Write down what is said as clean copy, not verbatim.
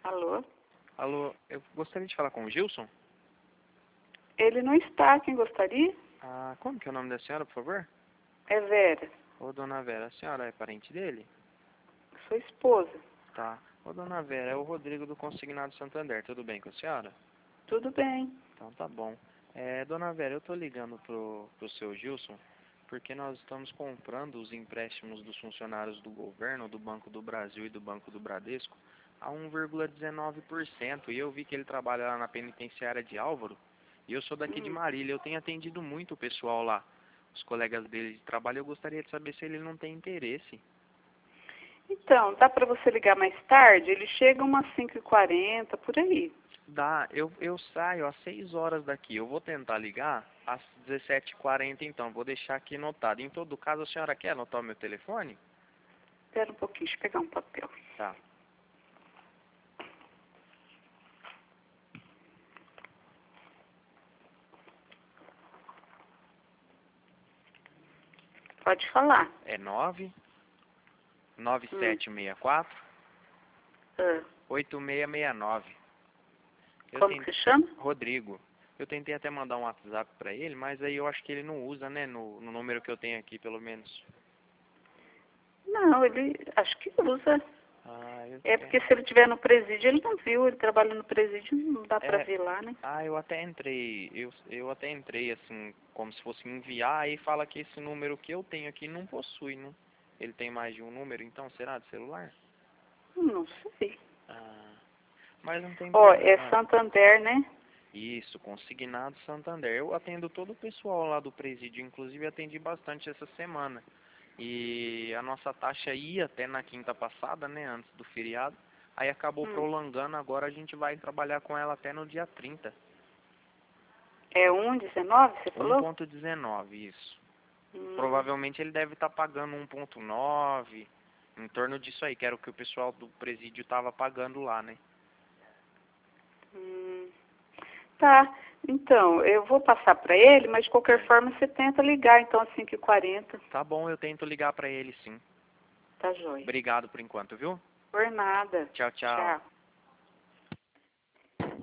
Alô? Alô, eu gostaria de falar com o Gilson. Ele não está. Quem gostaria? Ah, como que é o nome da senhora, por favor? É Vera, Ô, dona Vera, a senhora é parente dele? sua esposa. Tá. Ô, dona Vera, é o Rodrigo do Consignado Santander, tudo bem com a senhora? Tudo bem. Então tá bom. Dona Vera, eu tô ligando pro seu Gilson, porque nós estamos comprando os empréstimos dos funcionários do governo, do Banco do Brasil e do Banco do Bradesco, a 1,19%, e eu vi que ele trabalha lá na penitenciária de Álvaro, e eu sou daqui de Marília, eu tenho atendido muito o pessoal lá, os colegas dele de trabalho, eu gostaria de saber se ele não tem interesse. Então, dá para você ligar mais tarde? Ele chega umas 5h40, por aí. Dá, eu saio às 6 horas daqui, eu vou tentar ligar às 17h40 então, vou deixar aqui anotado. Em todo caso, a senhora quer anotar o meu telefone? Espera um pouquinho, deixa eu pegar um papel. Tá. Pode falar. É 99764 Ah, 8669. como que você chama? Rodrigo. Eu tentei até mandar um WhatsApp pra ele, mas aí eu acho que ele não usa, né, no número que eu tenho aqui, pelo menos. Não, ele acho que usa. Ah, eu É tenho. porque se ele estiver no presídio, ele não viu. Ele trabalha no presídio, não dá para ver lá, né? Eu até entrei, eu até entrei assim, como se fosse enviar, aí fala que esse número que eu tenho aqui não possui, né? Ele tem mais de um número, então será de celular? Não sei. Ah, mas não tem Ó, é problema. Santander, né? Isso, Consignado Santander. Eu atendo todo o pessoal lá do presídio, inclusive atendi bastante essa semana. E a nossa taxa ia até na quinta passada, né, antes do feriado. Aí acabou prolongando, agora a gente vai trabalhar com ela até no dia 30. É 1,19, você falou? 1,19, isso. Provavelmente ele deve estar pagando 1,9, em torno disso aí, que era o que o pessoal do presídio estava pagando lá, né? Tá. Então, eu vou passar para ele, mas de qualquer forma você tenta ligar, então, às 5h40. Tá bom, eu tento ligar pra ele sim. Tá joia. Obrigado por enquanto, viu? Por nada. Tchau, tchau. Tchau.